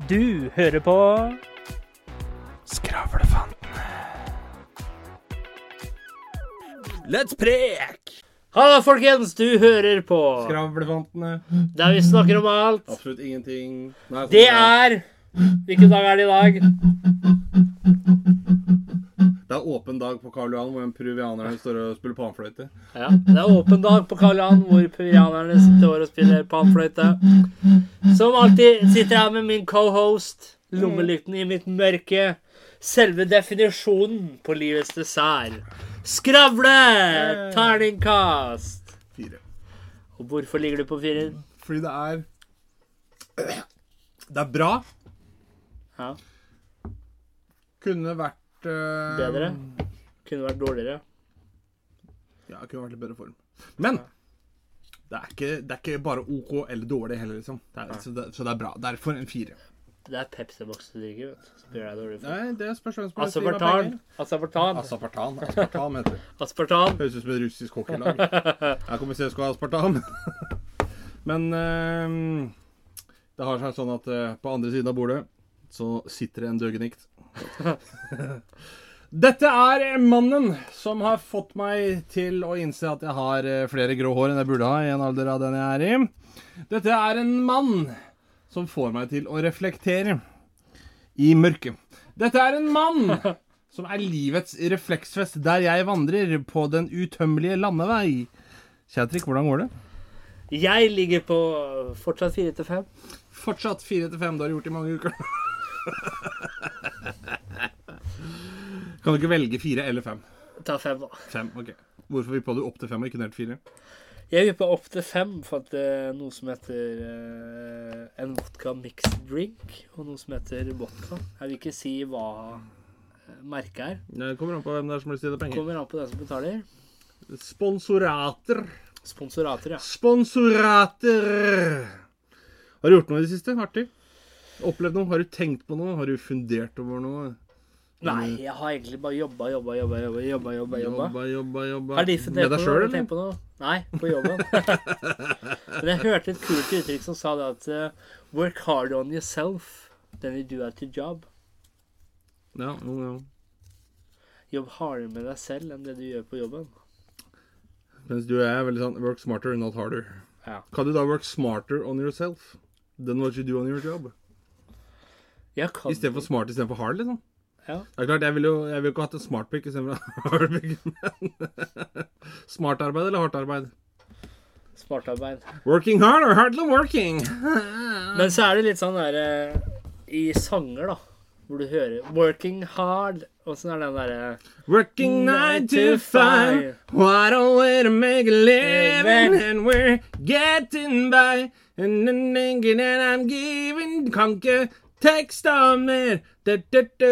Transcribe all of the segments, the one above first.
Du hører på Skravlefantene. Let's prek! Hallo folkens, du hører på Skravlefantene. der vi snakker om alt. Absolutt ingenting. Nei, Det er hvilken dag er det i dag? Det er åpen dag på Karl Johan, hvor en peruvianer står og spiller panfløyte. Ja, det er åpen dag på Karl Johan, hvor peruvianerne står og spiller panfløyte. Som alltid sitter jeg med min co-host, lommelykten i mitt mørke, selve definisjonen på livets dessert. Skravle! Terningkast! 4. Og hvorfor ligger du på 4? Fordi det er bra. Ja, Kunne vært bedre. Kunne vært dårligere. Ja, det kunne vært litt bedre form. Men det er ikke bare OK eller dårlig heller, liksom. Så det er bra. Derfor en 4. Det er Pepsi-boks du drikker, vet du. Så blir det dårlig for. Nei, det spørs hvem som Aspartan. Aspartan heter det. Aspartan. Høres ut som et russisk hockeylag. Jeg kommer til å skal ha aspartam. Men det har seg sånn at på andre siden av bordet så sitter det en døgenikt. Dette er mannen som har fått meg til å innse at jeg har flere grå hår enn jeg burde ha i en alder av den jeg er i. Dette er en mann som får meg til å reflektere i mørket. Dette er en mann som er livets refleksfest der jeg vandrer på den utømmelige landevei. Kjætrik, hvordan går det? Jeg ligger på fortsatt 4-5. Fortsatt 4-5, det har du gjort i mange uker. Kan du ikke velge 4 eller 5? Ta 5 da. 5, ok. Hvorfor vil du opp til 5 og ikke ned til 4? Jeg vil på opp til 5 for at det er noe som heter en vodka mixed drink, og noe som heter vodka. Jeg vil ikke si hva merket er. Det kommer an på hvem det er som vil stille penger. Kommer an på den som betaler. Sponsorater. Sponsorater, ja. Sponsorater. Har du gjort noe i det siste? Artig? Opplevd noe? Har du tenkt på noe? Har du fundert over noe? Nei, jeg har egentlig bare jobba. Jobba. Har de fundert Med deg på selv, noe? eller? Tenkt på noe? Nei, på jobben. Men jeg hørte et kult uttrykk som sa det at work hard on yourself, then you do at your job. Ja. Jobb hardere med deg selv enn det du gjør på jobben. Mens du og jeg er veldig sånn, work smarter, not harder. Ja. Kan du da work smarter on yourself than what you do on your job? I stedet for smart, i stedet for hard, liksom. Ja. Det er klart, jeg vil jo ikke hatt en smart pick i stedet for hard pick, men smart arbeid eller hardt arbeid? Smart arbeid. Working hard or hardly working? Men så er det litt sånn der i sanger da, hvor du hører working hard, og så er den der Working 9 to 5, what a way to make a living, and we're getting by, and then thinking that I'm giving, kan ikke teksta mer, and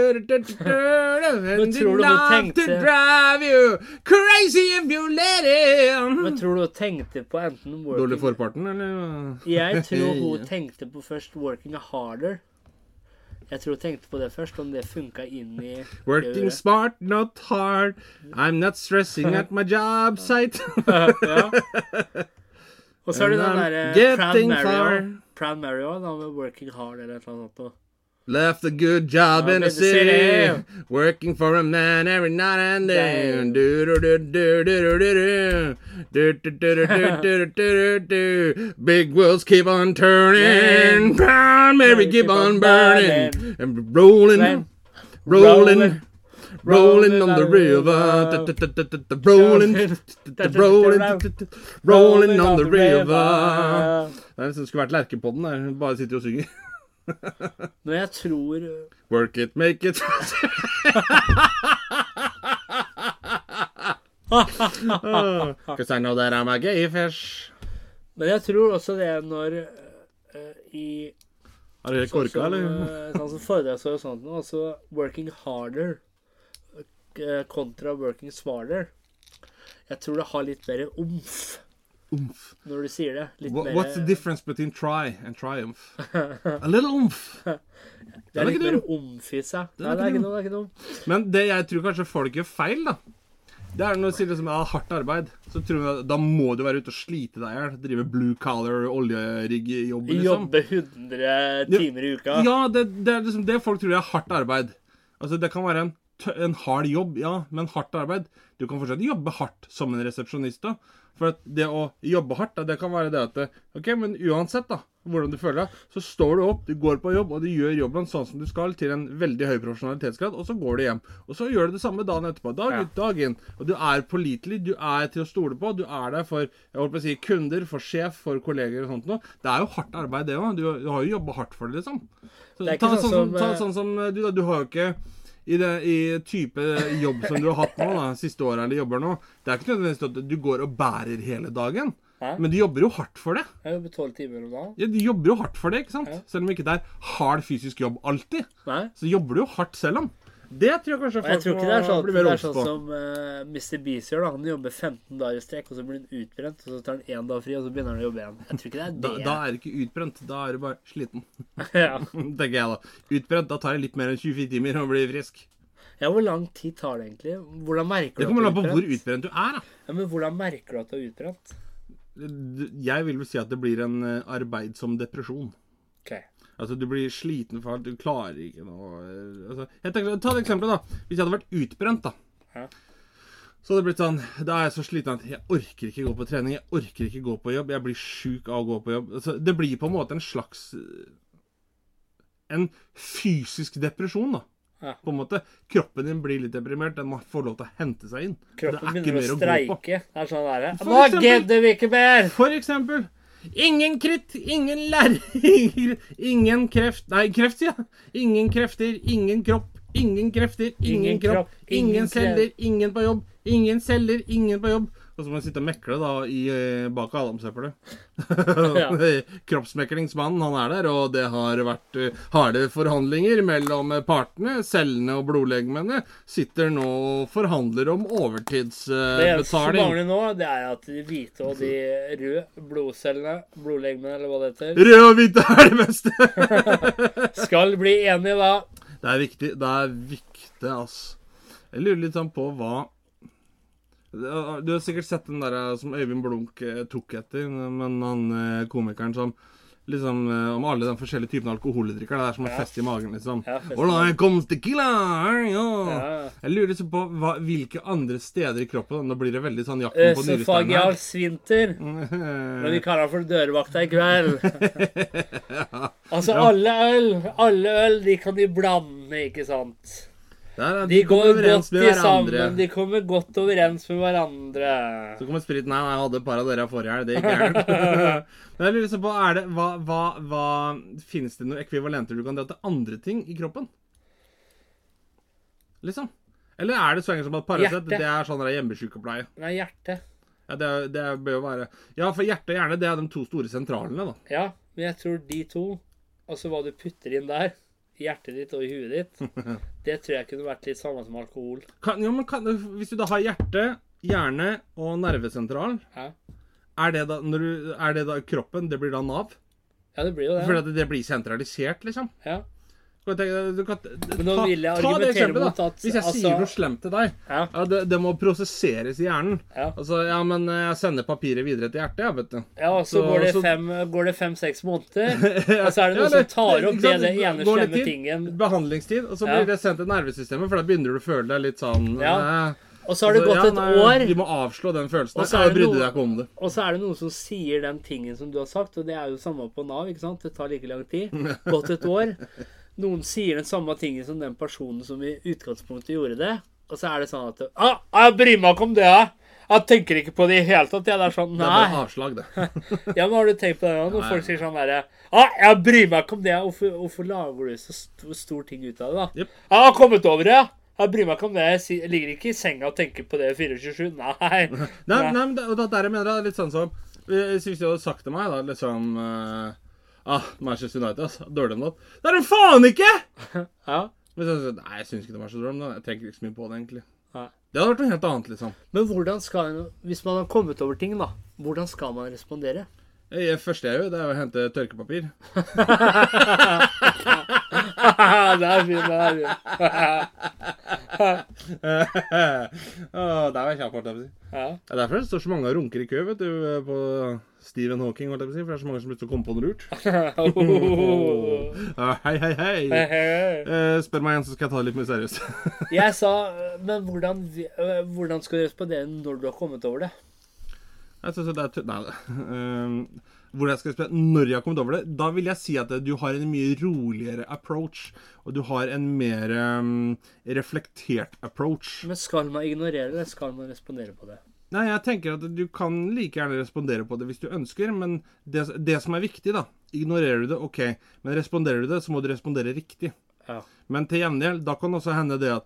tror du hun enough to tenkte- drive you crazy if you let him. Men tror du hun tenkte på enten Dårlig working... forparten, eller? Jeg tror hun tenkte på først working harder. Jeg tror hun tenkte på det først, om det funket inn i... Working smart, not hard. I'm not stressing at my job site. Ja. Og så er det den And I'm der getting far. Proud Mario, da med working hard eller et eller annet sånt. Left a good job in the city, working for a man every night and day. Big wheels keep on turning, Proud Mary keep on burning, and rolling on the river, rolling on the river. Det er som skulle vært Lerkepodden der, hun bare sitter og synger. Men jeg tror... Work it, make it. Because I know that I'm a gay fish. Men jeg tror også det når i... Er det korka, eller? Sånn som foredrag og sånt, også working harder kontra working smarter. Jeg tror det har litt mer omf. Når du sier det. Litt mer... What's the difference between try and triumph? A little omf. Det er litt mer omf i seg. Nei, det er ikke noe. Men det jeg tror kanskje folk gjør feil, da, Det når du sier liksom, hardt arbeid, så tror jeg da må du være ute og slite deg her, drive blue collar, oljerigg-jobb, liksom. Jobbe 100 timer i uka. Ja, det liksom det folk tror hardt arbeid. Altså, det kan være en hard jobb, ja, men hardt arbeid. Du kan fortsatt jobbe hardt som en resepsjonist da. For at det å jobbe hardt, da, det kan være det at, ok, men uansett da, hvordan du føler deg, så står du opp, du går på jobb, og du gjør jobben sånn som du skal, til en veldig høy profesjonalitetsgrad, og så går du hjem. Og så gjør du det samme dagen etterpå, dag ut, dag inn. Og du pålitelig, du til å stole på, du der for, jeg holdt på å si, kunder, for sjef, for kolleger og sånt noe. Det jo hardt arbeid det også, du har jo jobbet hardt for det, liksom. Så, det ikke sånn som du da, du har jo ikke... I type jobb som du har hatt nå da, siste året eller jobber nå, det ikke nødvendigvis at du går og bærer hele dagen, men du jobber jo hardt for det. Jeg jobber 12 timer om dagen. Ja, du jobber jo hardt for det, ikke sant? Ja. Selv om ikke det hard fysisk jobb alltid, så jobber du jo hardt selv om. Det tror jeg kanskje folk må bli mer obs på. Det sånn som Mr. Beast gjør da. Han jobber 15 dager i strekk, og så blir han utbrent, og så tar han 1 dag fri, og så begynner han å jobbe igjen. Jeg tror ikke det det. Da det ikke utbrent, da du bare sliten. Ja. Tenker jeg da. Utbrent, da tar det litt mer enn 24 timer å bli frisk. Ja, hvor lang tid tar det egentlig? Hvordan merker du at du Det kommer an på hvor utbrent du da. Ja, men hvordan merker du at du utbrent? Jeg vil vel si at det blir en arbeidsom depresjon. Ok. Altså, du blir sliten for at du klarer ikke noe. Altså, ta et eksempel da. Hvis jeg hadde vært utbrent da. Ja. Så hadde det blitt sånn, da jeg så sliten at jeg orker ikke gå på trening, jeg orker ikke gå på jobb, jeg blir syk av å gå på jobb. Altså, det blir på en måte en slags, en fysisk depresjon da. Ja. På en måte, kroppen din blir litt deprimert, den må få lov til å hente seg inn. Kroppen begynner å streike, det sånn der. Nå gidder vi ikke mer! For eksempel, ingen kritt, ingen læring, ingen kreft, nei, kreft, ja. Ingen krefter, ingen kropp, ingen krefter, ingen kropp, ingen celler, ingen på jobb, ingen celler, ingen på jobb. Og så må jeg sitte og mekle da bak Adamsøppelet. Ja. Kroppsmeklingsmannen, han der, og det har vært harde forhandlinger mellom partene. Cellene og blodlegemene sitter nå og forhandler om overtidsbetaling. Det eneste som mangler nå, det at de hvite og de røde blodcellene, blodlegemene, eller hva det heter. Røde og hvite det beste! Skal bli enige da. Det viktig, ass. Jeg lurer litt sånn på hva... Du har sikkert sett den der som Øyvind Blunk tok etter, men han komikeren som liksom, om alle de forskjellige typene alkoholdrikker, det som fest i magen, liksom. Ja, hvordan kom tequila? Ja. Jeg lurer liksom på hvilke andre steder i kroppen, da blir det veldig sånn jakten på nyresteinen her. Øsofagial svinter, når vi kaller det for dørvakta i kveld. Ja. Altså, alle øl, de kan de blande, ikke sant? De går godt sammen, de kommer godt overens med hverandre. Så kommer sprit, nei, jeg hadde et par av dere forrige her, det gikk gærent. Men jeg lurer liksom på, finnes det noen ekvivalenter du kan dra til andre ting i kroppen? Liksom? Eller det så enkelt som at Paracet, det sånn hjemmesykepleie? Nei, hjerte. Ja, det bør jo være. Ja, for hjerte og hjerne, det de to store sentralene da. Ja, men jeg tror de to, altså hva du putter inn der, i hjertet ditt og i huet ditt, det tror jeg kunne vært litt samme som alkohol. Hvis du da har hjerte, hjerne og nervesentral, det da kroppen, det blir da nav? Ja, det blir jo det. For det blir sentralisert, liksom? Ja. Men nå vil jeg argumentere mot at... Hvis jeg sier noe slemt til deg, det må prosesseres i hjernen. Altså, ja, men jeg sender papiret videre til hjertet, vet du. Ja, og så går det 5-6 måneder, og så det noen som tar opp det ene slemme tingen. Behandlingstid, og så blir det sendt til nervesystemet, for da begynner du å føle deg litt sånn... Og så har det gått et år. Vi må avslå den følelsen. Og så brydde deg ikke om det. Og så det noen som sier den tingen som du har sagt, og det jo samme på Nav, ikke sant? Det tar like lang tid. Gått et år. Noen sier den samme tingen som den personen som i utgangspunktet gjorde det, og så det sånn at jeg bryr meg ikke om det, jeg tenker ikke på det i hele tatt. Det sånn, nei. Det bare avslag, det. Ja, men har du tenkt på det når folk sier sånn der, jeg bryr meg ikke om det, hvorfor lager du så stor ting ut av det da? Yep. Jeg har kommet over det, jeg bryr meg ikke om det, jeg ligger ikke i senga og tenker på det 24/7, nei. Nei, men det jeg mener litt sånn som, hvis du hadde sagt til meg da, liksom... Manchester United, altså. Dårlig om det. Det det faen ikke! Ja. Men nei, jeg synes ikke det var så dårlig, jeg tenker ikke så mye på det, egentlig. Ja. Det hadde vært noe helt annet, liksom. Men hvordan skal en, hvis man har kommet over ting, da, hvordan skal man respondere? Det første jeg gjør, det å hente tørkepapir. Det fint, det fint. Der var jeg kjapp, holdt jeg på å si. Ja. Det er derfor det står så mange og runker i kø, vet du, på Stephen Hawking, holdt jeg på å si, for det er så mange som har lyst til å komme på noe lurt. Hei. Spør meg igjen, så skal jeg ta det litt mer seriøst. Jeg sa, men hvordan skal du respondere når du har kommet over det? Jeg synes det er hvordan jeg skal spørre når jeg har kommet over det, da vil jeg si at du har en mye roligere approach, og du har en mer reflektert approach. Men skal man ignorere det, skal man respondere på det? Nei, jeg tenker at du kan like gjerne respondere på det hvis du ønsker, men det som er viktig da, ignorerer du det, ok, men responderer du det, så må du respondere riktig. Ja. Men til gjengjeld, da kan også hende det at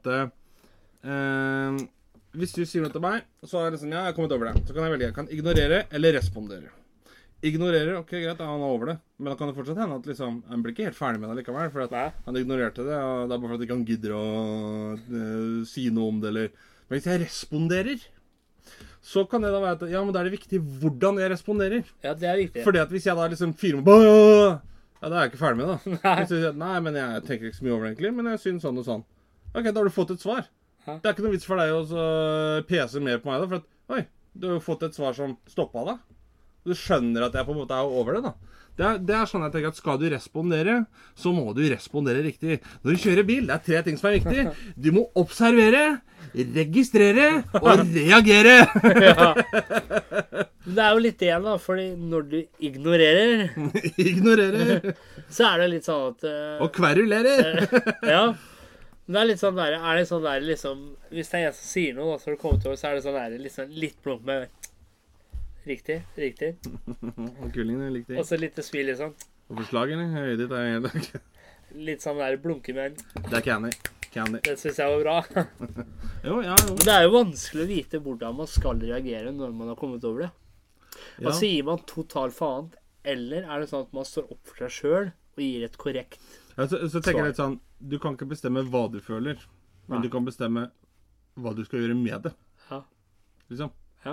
hvis du sier noe til meg, så er det sånn, ja, jeg har kommet over det. Så kan jeg velge, jeg kan ignorere eller respondere. Ignorere, ok, greit, han er over det. Men da kan det fortsatt hende at liksom, han blir ikke helt ferdig med det likevel, for at han ignorerte det, og det er bare for at ikke han gidder å si noe om det, eller... Men hvis jeg responderer, så kan det da være at, ja, men da er det viktig hvordan jeg responderer. Ja, det er viktig. Fordi at hvis jeg da liksom fyrer meg, ja, da er jeg ikke ferdig med det. Hvis jeg sier, nei, men jeg tenker ikke så mye over det egentlig, men jeg synes sånn og sånn. Ok, da har du fått et svar. Det er ikke noe vits for deg å pese mer på meg da, for at, oi, du har jo fått et svar som stoppet deg. Du skjønner at jeg på en måte er over det da. Det er sånn jeg tenker at skal du respondere, så må du respondere riktig. Når du kjører bil, det er 3 ting som er viktig. Du må observere, registrere og reagere. Ja. Det er jo litt det da, fordi når du ignorerer, så er det litt sånn at... Og kverulerer. Ja. Det er litt sånn der, liksom, hvis det er en som sier noe, så har du kommet over, så er det sånn der, liksom, litt blunk med riktig. Og kullingen er riktig. Og så litt smil, liksom. Og forslagene, høyde ditt er helt... Litt sånn der blunke med en... Det er candy. Det synes jeg var bra. Jo. Men det er jo vanskelig å vite hvordan man skal reagere når man har kommet over det. Altså, gir man total faen, eller er det sånn at man står opp for seg selv og gir et korrekt så tenker jeg litt sånn, du kan ikke bestemme hva du føler, men du kan bestemme hva du skal gjøre med det. Ja. Liksom. Ja.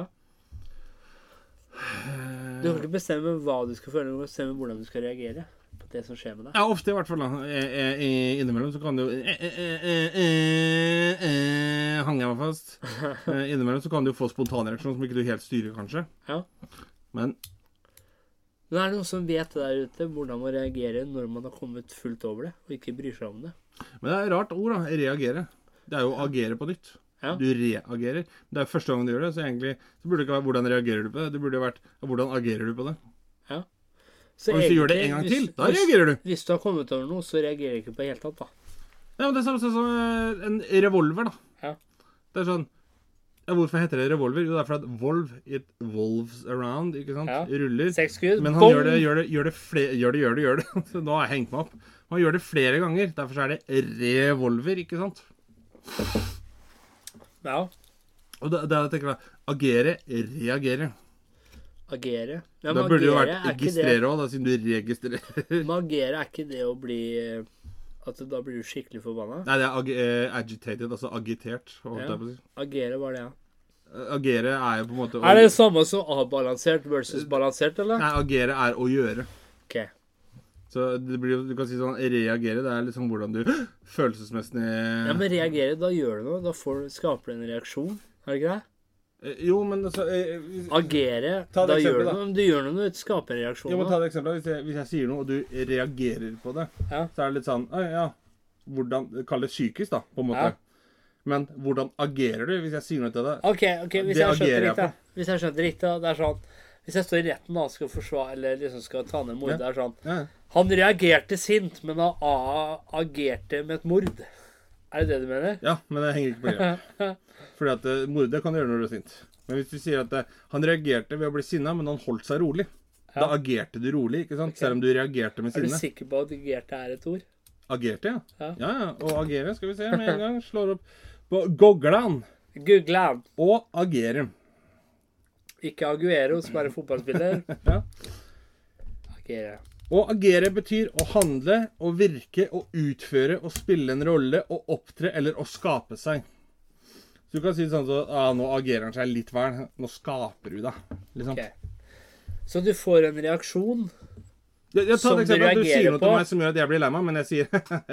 Du kan ikke bestemme hva du skal føle, du kan bestemme hvordan du skal reagere på det som skjer med deg. Ja, ofte i hvert fall da. Innimellom så kan du hang jeg meg fast. Innimellom så kan du få spontanreaksjon som ikke du helt styrer, kanskje. Ja. Men er det noen som vet det der ute, hvordan man reagerer når man har kommet fullt over det, og ikke bryr seg om det? Men det er et rart ord da, reagere. Det er jo å agere på nytt. Ja. Du reagerer. Det er første gang du gjør det, så egentlig så burde det ikke være hvordan reagerer du på det. Det burde vært hvordan agerer du på det. Ja. Så og hvis du gjør det en gang til, da reagerer du. Hvis du har kommet over noe, så reagerer du ikke på det helt tatt da. Ja, men det er sånn som en revolver da. Ja. Det er sånn, ja, hvorfor heter det revolver? Jo, det er for at it volves around, ikke sant? Ja. Ruller. 6 skudd. Men han gjør det. Så nå har jeg hengt meg opp. Han gjør det flere ganger, derfor så er det revolver, ikke sant? Ja. Og det jeg tenker da, agere, reagere. Agere? Ja, da burde det jo vært registrere også, da, siden du registrerer. Men agere er ikke det å bli... At da blir du skikkelig forbannet? Nei, det er agitated, altså agitert. Ja. Agere var det, ja. Agere er jo på en måte... Er det det samme som avbalansert versus balansert, eller? Nei, agere er å gjøre. Ok. Så det blir, du kan si sånn, reagere, det er liksom hvordan du følelsesmessig... Ja, men reagere, da gjør du noe. Da skaper du en reaksjon. Er det ikke det? Jo, men altså... agere, da gjør du noe. Du gjør noe, du skaper en reaksjon. Jo, men ta det eksempelet. Hvis jeg sier noe, og du reagerer på det, så er det litt sånn, ja, hvordan, kall det psykisk da, på en måte. Ja. Men hvordan agerer du hvis jeg sier noe til deg? Ok, hvis jeg skjønner riktig, det er sånn, hvis jeg står i retten da, skal forsvare, eller liksom skal ta ned mord, det er sånn, han reagerte sint, men han agerte med et mord. Er det det du mener? Ja, men det henger ikke på det. Fordi at mordet kan du gjøre når du er sint. Men hvis du sier at han reagerte ved å bli sinnet, men han holdt seg rolig, da agerte du rolig, ikke sant? Okay. Selv om du reagerte med sinne. Er du sikker på at agerte er et ord? Agerte, ja. Ja, og agere, skal vi se med en gang. Slår opp på Googland. Og agere. Ikke Aguero, som er en fotballspiller. Ja. Agere. Og agere betyr å handle, å virke, å utføre, å spille en rolle, å opptre eller å skape seg. Så du kan si sånn så, nå agerer han seg litt vel, nå skaper du da. Liksom. Okay. Så du får en reaksjon som du reagerer på? Du sier noe til meg som gjør at jeg blir lei meg, men jeg sier, ja,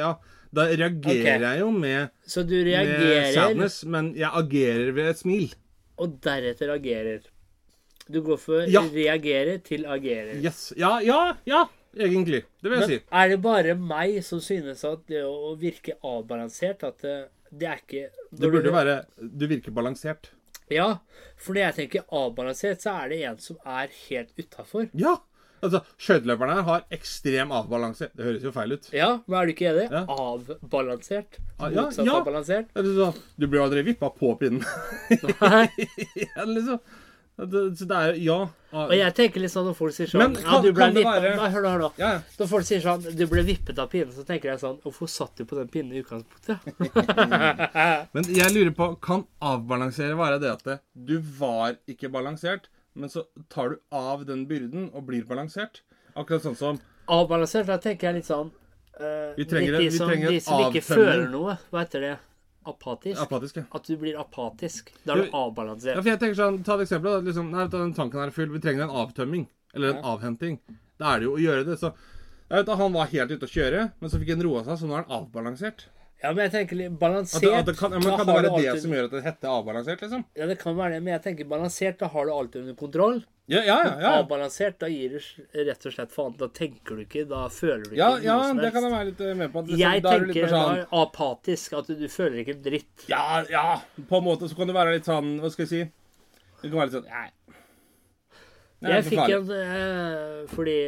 Da reagerer jeg jo Så du med reagerer, sadness, men jeg agerer ved et smil. og deretter agerer. Du går for Ja. reagere til agerer. Yes. Ja, egentlig. Det vil jeg si. Men er det bare meg som synes at det å virke avbalansert, at det er ikke... Det burde være, du virker balansert. Ja, for når jeg tenker avbalansert, så er det en som er helt utenfor. Ja, altså, skjøteløperne her har ekstrem avbalansert. Det høres jo feil ut. Ja, men er du ikke enig? Ja. Avbalansert. Ja, Motsatt ja. avbalansert. Du blir aldri vippet på pinnen. Nei. Igjen, liksom. Så det er, ja. Og jeg tenker litt sånn, når folk sier sånn, Men ja, du ble kan det vippet, være- Nei, hør da. Ja. Når folk sier sånn, du ble vippet av pinnen, så tenker jeg sånn, hvorfor satt du på den pinnen i utgangspunktet? Men jeg lurer på, kan avbalansere være det at du var ikke balansert, men så tar du av den byrden og blir balansert? Akkurat sånn som... Avbalansert, da tenker jeg litt sånn, Vi trenger litt de som ikke avtømning. føler noe, hva heter det? Apatisk? Apatisk, ja. At du blir apatisk. Da er du Ja, avbalansert. for jeg tenker sånn, ta et eksempel da, liksom, nei, den tanken er full, vi trenger en avtømming, eller en avhenting. Da er det jo å gjøre det, så... Jeg vet at han var helt ute å kjøre, men så fikk han roa seg, så nå er han avbalansert. Ja, men jeg tenker litt balansert. Men kan det da har være du det alltid- som gjør at det heter avbalansert, liksom? Ja, det kan være det, men jeg tenker balansert, da har du alltid under kontroll. Ja. Avbalansert, da gir du rett og slett faen. Da tenker du ikke, da føler du ikke Ja, noe som det helst. kan jeg være litt med på. Liksom, Jeg da er du litt tenker mer sånn, da apatisk, at du føler ikke dritt. ja, på en måte så kan det være litt sånn, hva skal jeg si? Det kan være litt sånn, nei. Det er Jeg ikke fikk farlig.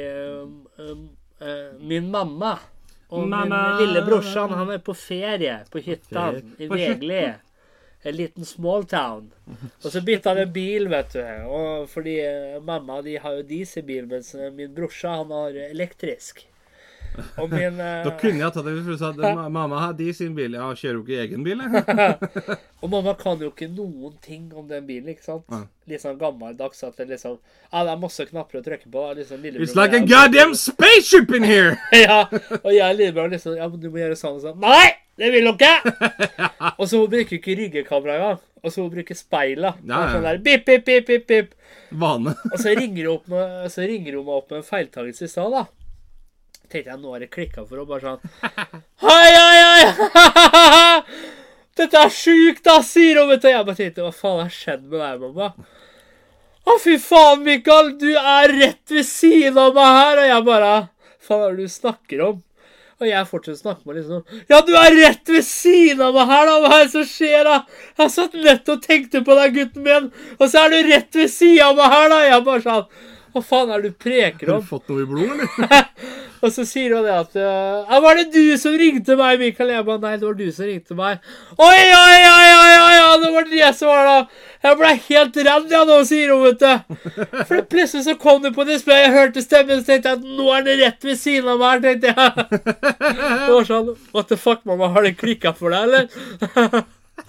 fordi min mamma og Mamma. min lille brorsan, han er på ferie på hytta i På Vegli. En liten small town. Og så bytta han en bil, vet du. Og fordi mamma, de har jo dieselbil, mens min brorsa, han har elektrisk. Og min... Da kunne jeg tatt det hvis du sa at mamma har de sin bil. Ja, kjører jo ikke egen bil, jeg. Og mamma kan jo ikke noen ting om den bilen, ikke sant? Ja. Litt sånn gammeldags at det liksom... Ja, det er masse knapper å trykke på. Liksom, It's like a goddamn spaceship in here! Ja, og jeg og lillebror liksom, ja, men du må gjøre sånn og sånn. Nei, det vil du ikke! Og så bruker ikke ryggekamera engang. Og så bruker speilet. Ja. Sånn der, bip, bip, bip, bip, bip. Vane. Og så ringer hun meg opp med en feiltagelse i stad, da. Tenkte jeg, nå har det klikket for å bare sånn, hei, dette er sykt, da, sier hun, vet du. Jeg bare tenkte, hva faen har skjedd med deg, mamma? Å, fy faen, Mikael, du er rett ved siden av meg her. Og jeg bare, faen, hva er det du snakker om? Og jeg fortsatt snakker med liksom, ja, du er rett ved siden av meg her, da. Hva er det som skjer, da? Jeg satt nett og tenkte på deg, gutten min. Og så er du rett ved siden av meg her, da. Jeg bare sånn, hva faen er det du preker om? Har du fått noe i blodet, eller? Og så sier hun det at, ja, var det du som ringte meg, Mikael? Jeg bare, nei, det var du som ringte meg. Oi, det var det som var da. Jeg ble helt redd, ja, nå, sier hun, vet du. For plutselig så kom det på display, jeg hørte stemmen, så tenkte jeg at nå er det rett ved siden av meg her, tenkte jeg. Det var sånn, what the fuck, mamma, har det klikket for deg, eller?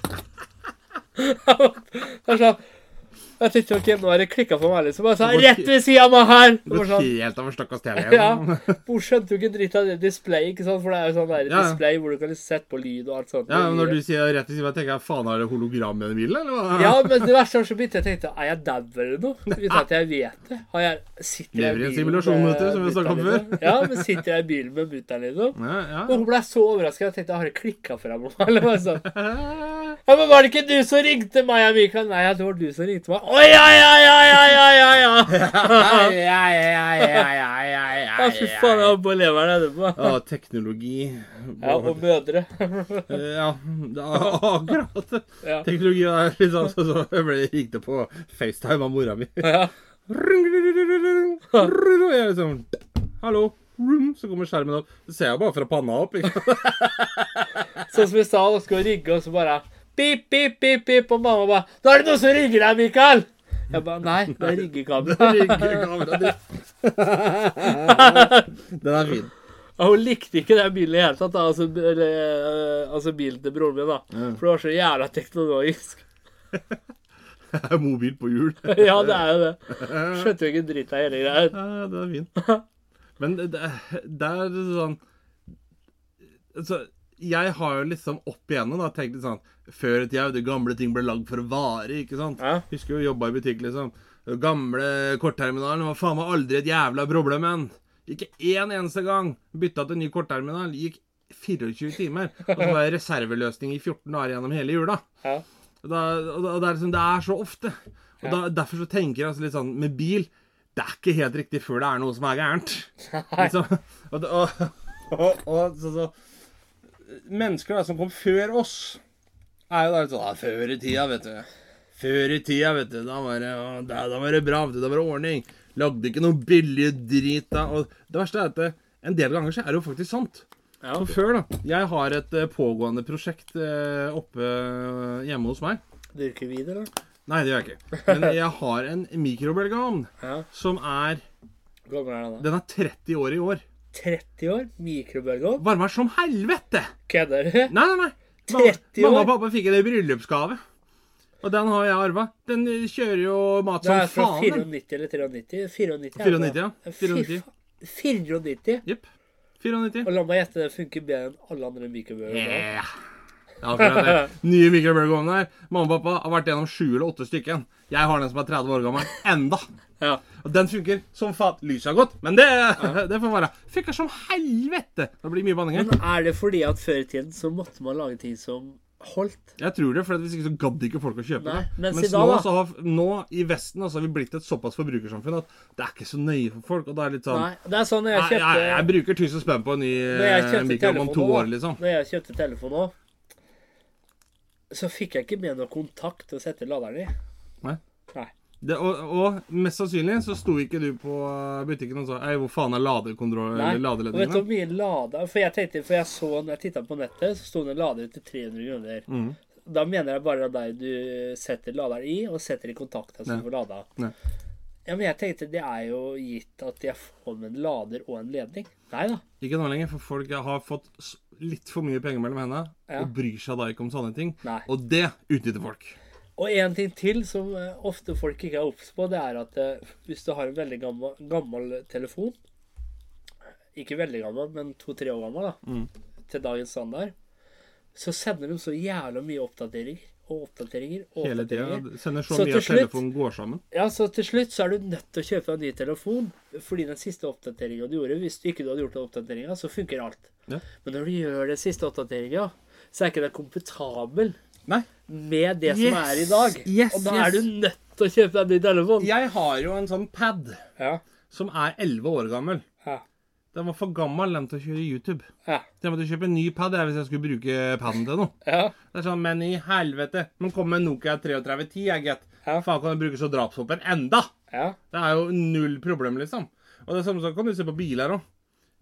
Det er sånn, jeg tenkte, ok, nå er det klikket for meg, liksom. Jeg sa, rett ved siden av meg her. Du går helt av en stakkas tele. Ja, hun skjønte jo ikke dritt av det display, ikke sant? For det er jo sånn der display hvor du kan sette på lyd og alt sånt. Ja, men når du sier rett i siden, tenker jeg, faen, har det hologram med den bilen, eller hva? Ja, men det verste var så begynte jeg tenkte, er jeg dau eller noe? Uten at jeg vet det. Sitter jeg Lever i en simulasjon, vet du, som vi snakket om før. liksom? Ja, men sitter jeg i bilen med mutteren, liksom? Ja. Og hun ble så overrasket, jeg tenkte, har det klikket for deg, mamma? Eller hva sånn? Ja, men var det ikke du som ringte meg, Mikael? Nei, det var du som ringte meg. Oi, ja. Ja, fy faen, jeg har på leveren etterpå. Ja, teknologi. Ja, og mødre. Ja, akkurat. Ja. Teknologi er litt sånn, så jeg ble ringte på FaceTime av mora mi. Ja. Og jeg liksom, hallo, så kommer skjermen opp. Det ser jeg bare fra panna opp, liksom. Sånn som vi sa, da skal vi rigge, og så bare pip, pip, pip, pip, og mamma bare, da er det noen som ringer deg, Mikael! Jeg bare, nei, det er riggekamera. Den er fin. Og hun likte ikke den bilen i hele tatt, da, altså bilen til broren min, da. For det var så jævla teknologisk. Mobil på hjul. Ja, det er jo det. Skjønte jo ikke dritt av hele greia. Ja, det er fint. Men det er sånn, altså, jeg har jo liksom opp igjennom da, tenkt litt sånn, før i tida, de gamle ting ble lagd for å vare, ikke sant? Ja. Husker jo jobbet i butikk, liksom. Gamle kortterminalen var faen meg aldri et jævla problem, men. Ikke en eneste gang byttet til en ny kortterminal. Gikk 24 timer. Og så var det reserveløsning i 14 dager gjennom hele jula. Ja. Og det er liksom, det er så ofte. Og derfor så tenker jeg altså litt sånn, med bil, det er ikke helt riktig før det er noe som er gærent. Liksom, så mennesker da, som kom før oss, er jo da litt sånn, før i tida, vet du. Da var det bra, vet du. Da var det ordning. Lagde ikke noe billig drit da. Og det verste er at en del ganger så er det jo faktisk sant. Ja. Så før da, jeg har et pågående prosjekt oppe hjemme hos meg. Dyrker vi det da? Nei, det gjør jeg ikke. Men jeg har en mikrobølgeovn som er... Hvor gammel er den da? Den er 30 år i år. 30 år? Mikrobølgeovn? Varmer som helvete! Kødder du? Nei. 30 år? Mamma og pappa fikk det i bryllupsgave. Og den har jeg arvet. Den kjører jo mat som faen. Det er fra 94 eller 93? 94, ja. 94? Jepp. 94. Og la meg gjette, det funker bedre enn alle andre mikrobølgeovner. Yeah. Ja, akkurat det. Nye mikrobølgeovner her. Mamma og pappa har vært gjennom 7 eller 8 stykken. Jeg har den som er 30 år gammel. Enda. Ja. Og den funker som faen. Lyset er godt, men det får være. Funker som helvete. Det blir mye banninger. Men er det fordi at før i tiden så måtte man lage ting som holdt? Jeg tror det, for hvis ikke så gadd ikke folk å kjøpe det. Mens nå i Vesten så har vi blitt et såpass forbrukersamfunn at det er ikke så nøye for folk, og det er litt sånn... Nei, det er sånn når jeg kjøpte... Jeg bruker 1000 spenn på en ny mikrobølgeovn om 2 år, liksom. Når jeg kjøpte telefon nå, så fikk jeg ikke med noe kontakt til å sette laderen i. Nei. Og mest sannsynlig så sto ikke du på butikken og sa hvor faen er ladekontroll eller ladeledningen? Vet du hvor mye lader? For jeg så når jeg tittet på nettet, så sto det en lader til 300 kroner. Da mener jeg bare deg du setter laderen i, og setter i kontakt så du får lada. Ja, men jeg tenkte det er jo gitt at jeg får med en lader og en ledning. Nei da. Ikke nå lenger, for folk har fått litt for mye penger mellom henne, og bryr seg da ikke om sånne ting. Nei. Og det utnytter folk. Og en ting til som ofte folk ikke er opps på, det er at hvis du har en veldig gammel telefon, ikke veldig gammel, men 2-3 år gammel da, til dagens standard, så sender de så jævla mye oppdateringer. Hele tiden. Sender så mye at telefonen går sammen. Ja, så til slutt så er du nødt til å kjøpe en ny telefon, fordi den siste oppdateringen du gjorde, hvis du ikke hadde gjort den oppdateringen, så funker alt. Ja. Men når du gjør den siste oppdateringen, så er ikke det komfortabel. Nei. Med det som er i dag. Og da er du nødt til å kjøpe en ny telefon. Jeg har jo en sånn pad som er 11 år gammel. Den var for gammel til å kjøre YouTube. Jeg måtte kjøpe en ny pad hvis jeg skulle bruke padden til noe. Det er sånn, men i helvete. Men kom med Nokia 3310, jeg gett. Faen kan jeg bruke så drapshopper enda? Det er jo null problem, liksom. Og det samme kan du se på biler også.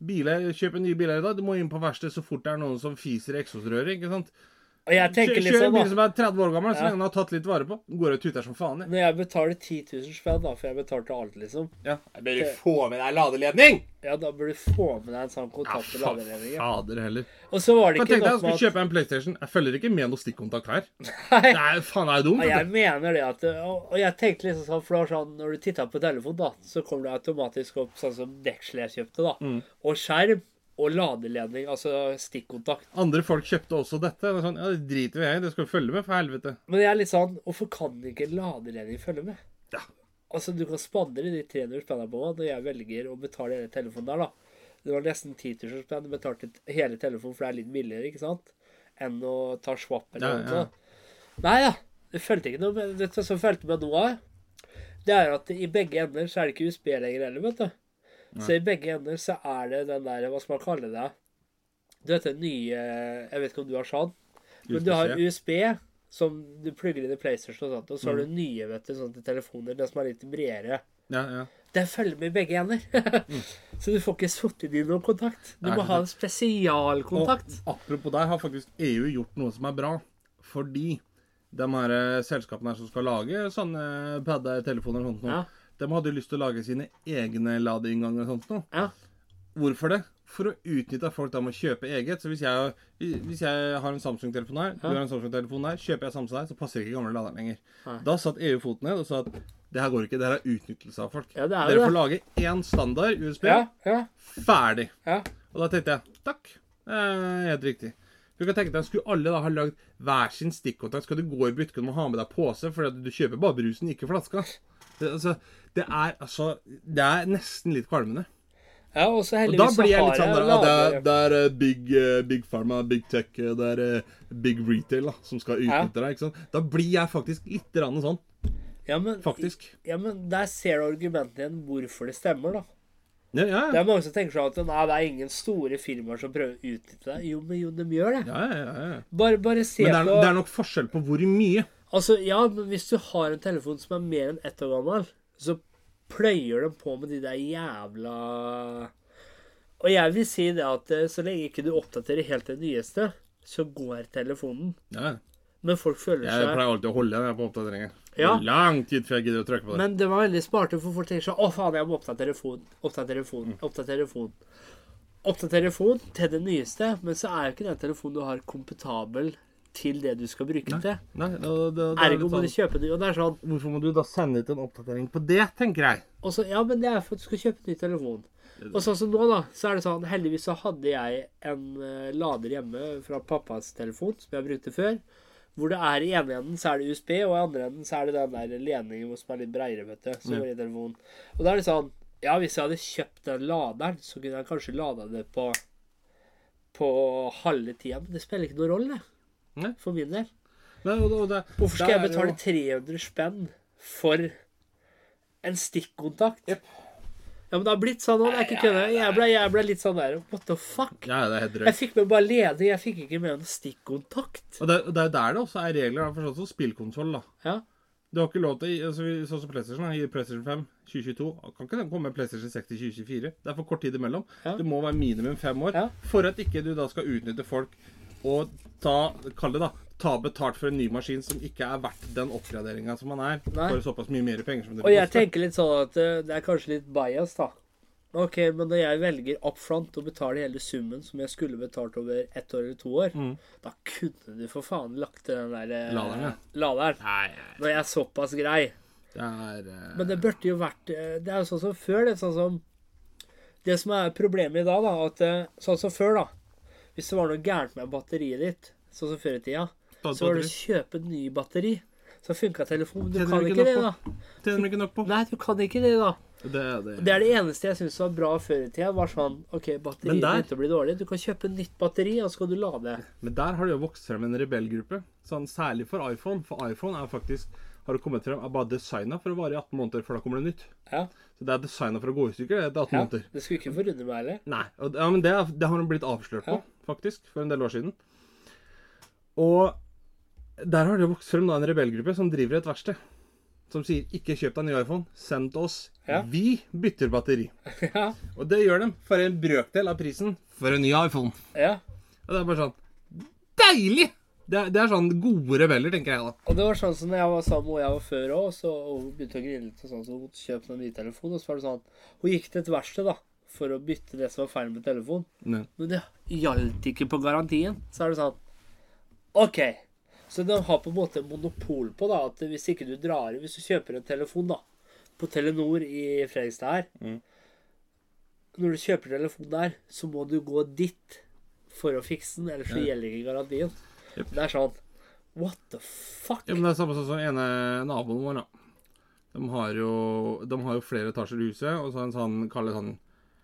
Kjøp en ny biler i dag. Du må inn på verksted så fort det er noen som fiser i eksosrøret, ikke sant? Og jeg tenker Kjør en bil som er 30 år gammel, så lenge den har tatt litt vare på. Går og tuter som faen. Når jeg betaler 10 000 spenn da, for jeg betalte alt liksom. Ja, jeg bør du få med deg ladeledning! Ja, da bør du få med deg en sånn kontakt med ladeledning. Fader heller. Og så var det ikke nok med at... Jeg skulle kjøpe en PlayStation. Jeg følger ikke med noe stikkontakt her. Nei. Det er faen er dumt. Og jeg mener det at... Og jeg tenkte liksom sånn, for det var sånn, når du tittet på telefon da, så kommer det automatisk opp sånn som deksel jeg kjøpte da. Og skjerm. Og ladeledning, altså stikkontakt. Andre folk kjøpte også dette. Det er sånn, ja, det driter vi i, det skal vi følge med, for helvete. Men jeg er litt sånn, hvorfor kan ikke ladeledning følge med? Ja. Altså, du kan spandere de 300 spenner på meg når jeg velger å betale hele telefonen der, da. Det var nesten 10 000 spenn, du betalte hele telefonen, for det er litt billigere, ikke sant? Enn å ta swap eller noe. Nei da, det følte ikke noe, men det som følte med noe av, det er at i begge ender så er det ikke USB lenger heller, vet du. Så i begge ender så er det den der, hva skal man kalle det? Du vet den nye, jeg vet ikke om du har sånn, men du har USB som du plugger inn i PlayStation og sånt, og så har du nye, vet du, sånn til telefoner, det som er litt bredere. Det følger med i begge ender. Så du får ikke satt inn i noen kontakt. Du må ha en spesialkontakt. Og apropos der har faktisk EU gjort noe som er bra, fordi de her selskapene som skal lage sånne padder-telefoner og sånt nå, de hadde lyst til å lage sine egne ladeinnganger og sånt nå. Hvorfor det? For å utnytte at folk da må kjøpe eget. Så hvis jeg har en Samsung-telefon her, du har en Samsung-telefon her, kjøper jeg Samsung her, så passer ikke gamle laderen lenger. Da satt EU foten ned og sa at det her går ikke, det her er utnyttelse av folk. Dere får lage en standard USB, ferdig. Og da tenkte jeg, takk, helt riktig. Du kan tenke deg, skulle alle da ha lagd hver sin stikkontakt, skal du gå i butikken og ha med deg pose, fordi du kjøper bare brusen, ikke flaska. Det er nesten litt kvalmende. Ja, og så Og da heldigvis så blir jeg har litt sånn jeg der, ladere. big pharma, big tech, det er big retail da, som skal utnytte deg, ikke sant? Da blir jeg faktisk litt rann sånn, Ja, men, faktisk. ja, men der ser du argumentet igjen hvorfor det stemmer, da. Ja, ja, Det ja. er mange som tenker sånn at nei, det er ingen store firmaer som prøver å utnytte deg. Jo, men jo, de gjør det. Ja, ja, ja, ja. Bare se Men på... det er nok forskjell på hvor mye. Altså, ja, men hvis du har en telefon som er mer enn 1 år gammel, så pløyer de på med de der jævla... Og jeg vil si det at så lenge ikke du oppdaterer helt det nyeste, så går telefonen. Ja, Men folk føler jeg seg... pleier alltid å holde det på oppdateringer. Ja. Lang tid før jeg gidder å trykke på det. Men det var veldig smart, for folk tenker sånn, å faen, jeg må oppdatere telefon til det nyeste, men så er jo ikke den telefonen du har kompetabel til det du skal bruke den til. Nei, det er Ergo litt må du sånn, kjøpe det, og det er sånn, hvorfor må du da sende ut en oppdatering på det, tenker jeg? og så, ja, men det er for at du skal kjøpe en ny telefon. Og sånn som nå da, så er det sånn, heldigvis så hadde jeg en lader hjemme fra pappas telefon, som jeg brukte før, hvor det er i ene enden så er det USB, og i andre enden så er det den der ledningen som er litt bredere, vet du, som går i telefonen. Og da er det sånn, ja, hvis jeg hadde kjøpt den laderen, så kunne jeg kanskje lada det på halve tida, men det spiller ikke noen rolle, Nei. for min del. Men, Hvorfor skal jeg det er betale jo- 300 spenn for en stikkontakt? Jep. Ja, men det har blitt sånn nå, det er ikke kønne. Jeg ble litt sånn der, what the fuck? Ja, det er helt Jeg drøyt. fikk med bare ledning, jeg fikk ikke med en stikkontakt. Og det er jo der det også er regler, da, for sånn som spillkonsoll, da. Ja, Du har ikke lov til, sånn som PlayStation, da, i PlayStation 5 2022, kan ikke den komme med PlayStation 6 til 2024? Det er for kort tid imellom. Ja. Det må være minimum 5 år, Ja. for at ikke du da skal utnytte folk og ta betalt for en ny maskin som ikke er verdt den oppgraderingen som man er, Nei. for såpass mye mer penger som det og jeg koster. tenker litt sånn at det er kanskje litt bias da. Ok, men når jeg velger upfront å betale hele summen som jeg skulle betalt over 1 år eller 2 år, da kunne du for faen lagt til den der Laderen, ja. laderen. Nei, Når jeg er såpass grei. det er... Men det burde jo vært det er jo sånn som før, det er sånn som det som er problemet i dag da, at sånn som før da, hvis det var noe gærent med batteriet ditt, sånn som før i tida, så var det å kjøpe en ny batteri, så funket telefonen. Du Tjener kan du ikke ikke det nok da. Tjener du ikke nok på? Nei, du kan ikke det da. Det Det er det eneste jeg synes var bra før i tida, var sånn, ok, Men batteriet der- begynte å bli dårlig, du kan kjøpe en nytt batteri, og så skal du lade. Men der har det jo vokst frem en rebellgruppe, sånn særlig for iPhone. For iPhone er faktisk, har det kommet frem, er bare designet for å vare i 18 måneder, for da kommer det nytt. Ja, Så det er designet for å gå i stykker, det er 18 ja. måneder. Det skulle ikke forundre meg heller. Nei, ja, men det har de blitt avslørt på, Ja. faktisk, for en del år siden. Og der har det vokst frem da en rebellgruppe som driver et verksted, som sier, ikke kjøp deg en ny iPhone, send til oss, Ja. vi bytter batteri. Ja, Og det gjør de for en brøkdel av prisen for en ny iPhone. ja. Og det er bare sånn, deilig! Det er sånn gode rebeller, tenker jeg da. Og det var sånn som når jeg var sammen med henne jeg var før også, og hun begynte å grine litt og sånn, så hun kjøpte en ny telefon, og så var det sånn, hun gikk til et verksted da, for å bytte det som var feil med telefon. Nei. Men det gjaldt ikke på garantien. Så er det sånn, ok, så de har på en måte monopol på da, at hvis ikke du drar, hvis du kjøper en telefon da, på Telenor i Fredrikstad her, når du kjøper telefon der, så må du gå dit for å fikse den, ellers så gjelder ikke garantien. Yep. Det er sånn, what the fuck? Ja, men det er samme sånn som ene naboen vår da. De har jo flere etasjer i huset, og så en sånn, kall det sånn,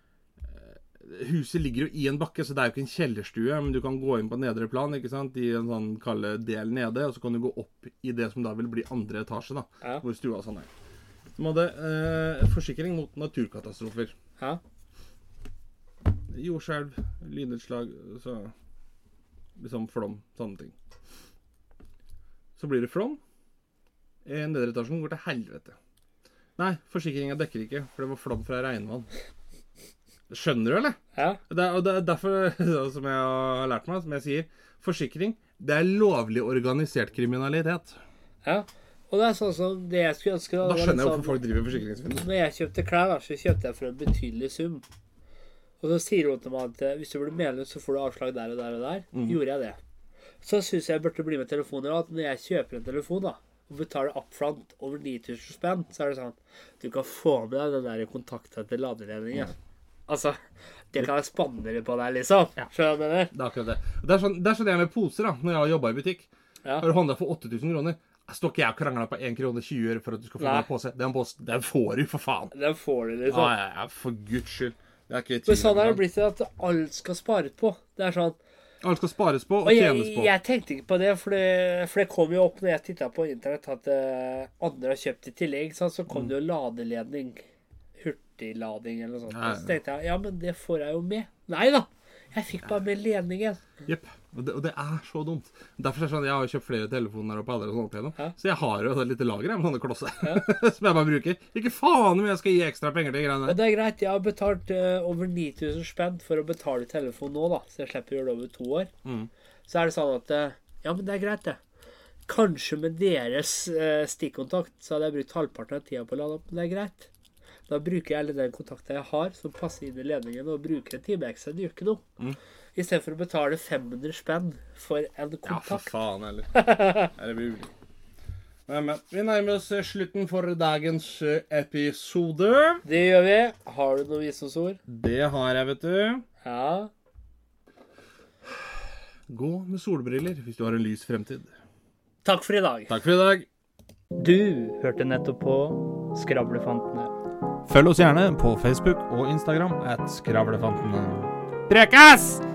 huset ligger jo i en bakke, så det er jo ikke en kjellerstue, men du kan gå inn på nedre plan, ikke sant, i en sånn, kall det del nede, og så kan du gå opp i det som da vil bli andre etasje da, Ja. hvor stua og sånn er. De hadde forsikring mot naturkatastrofer. Ja, Jordskjelv, lynutslag, så liksom flom, sånne ting. Så blir det flom. En nedre etasjen går til helvete. Nei, forsikringen dekker ikke, for det var flom fra regnvann. Skjønner du, eller? ja, Og det er derfor, som jeg har lært meg, som jeg sier, forsikring, det er lovlig organisert kriminalitet. ja. Og det er sånn som det jeg skulle ønske da. Da var skjønner jeg litt hvorfor sånn- folk driver forsikringsvindel. Når jeg kjøpte klær da, så kjøpte jeg for en betydelig sum. Og så sier hun til meg at hvis du blir medlem, så får du avslag der og der og der. Gjorde jeg det. Så synes jeg burde bli med telefoner, at når jeg kjøper en telefon da, og betaler upfront over 9000 spenn, så er det sånn, du kan få med deg den der kontakten til ladeledningen. Altså, det kan jeg spannere på deg, liksom. Skjønner du hva jeg mener? Det er akkurat det. Og det er sånn jeg med poser da, når jeg har jobbet i butikk. Ja. Har du handlet for 8000 kroner, står ikke jeg og krangler på 1 krone 20 øre for at du skal få Nei. en pose. Den får du, for faen. Den får du, liksom. Ja, for Guds skyld. Det er ikke Men sånn er det blitt at alt skal spares på. Det er sånn. Alt skal spares på og Og tjenes på. jeg tenkte ikke på det, for det kom jo opp når jeg tittet på internett at andre har kjøpt i tillegg, så kom det jo ladeledning, hurtiglading eller noe sånt. Ja. Så tenkte jeg, ja, men det får jeg jo med. Nei da, jeg fikk bare med ledningen. Jepp. Og det er så dumt. Derfor er det sånn, jeg har jo kjøpt flere telefoner og padder og sånn opp igjennom. Ja. Så jeg har jo et lite lager med sånne klosser som jeg bare bruker. Ikke faen om jeg skal gi ekstra penger til greiene Og der. det er greit, jeg har betalt over 9000 spenn for å betale telefon nå da, så jeg slipper å gjøre det over 2 år. Så er det sånn at, ja, men det er greit det. Kanskje med deres stikkontakt så hadde jeg brukt halvparten av tida på å lade opp, men det er greit. Da bruker jeg alle den kontakten jeg har som passer inn i ledningen, og bruker en time ekstra, det gjør ikke noe. I stedet for å betale 500 spenn for en Ja, kontakt. for faen heller. Er det mulig? Men vi nærmer oss slutten for dagens episode. Det gjør vi. Har du noen visdomsord? Det har jeg, vet du. Ja. Gå med solbriller hvis du har en lys fremtid. Takk for i dag. Takk for i dag. Du hørte nettopp på Skravlefantene. Følg oss gjerne på Facebook og Instagram @skravlefantene. Prekas!